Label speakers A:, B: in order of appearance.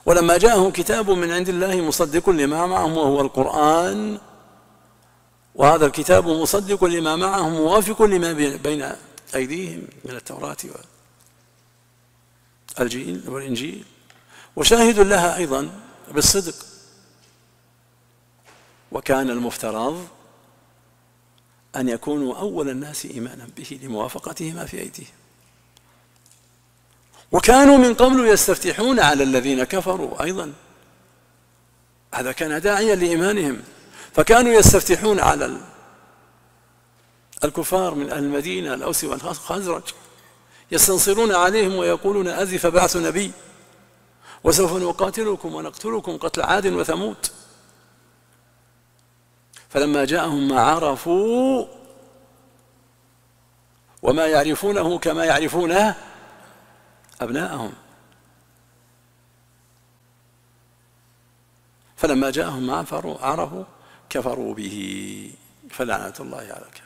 A: ولما جاءهم كتاب من عند الله مصدق لما معهم وهو القرآن، وهذا الكتاب مصدق لما معهم موافق لما بين أيديهم من التوراة والإنجيل، وشاهد لها أيضا بالصدق. وكان المفترض أن يكونوا أول الناس إيمانا به لموافقته ما في أيديهم، وكانوا من قبل يستفتحون على الذين كفروا أيضا، هذا كان داعيا لإيمانهم، فكانوا يستفتحون على الكفار من أهل المدينة الأوس والخزرج، يستنصرون عليهم ويقولون أذف بعث نبي وسوف نقاتلكم ونقتلكم قتل عاد وثمود. فلما جاءهم ما عرفوا وما يعرفونه كما يعرفون أبناءهم، فلما جاءهم ما عرفوا كفروا به، فلعنة الله على الكافرين.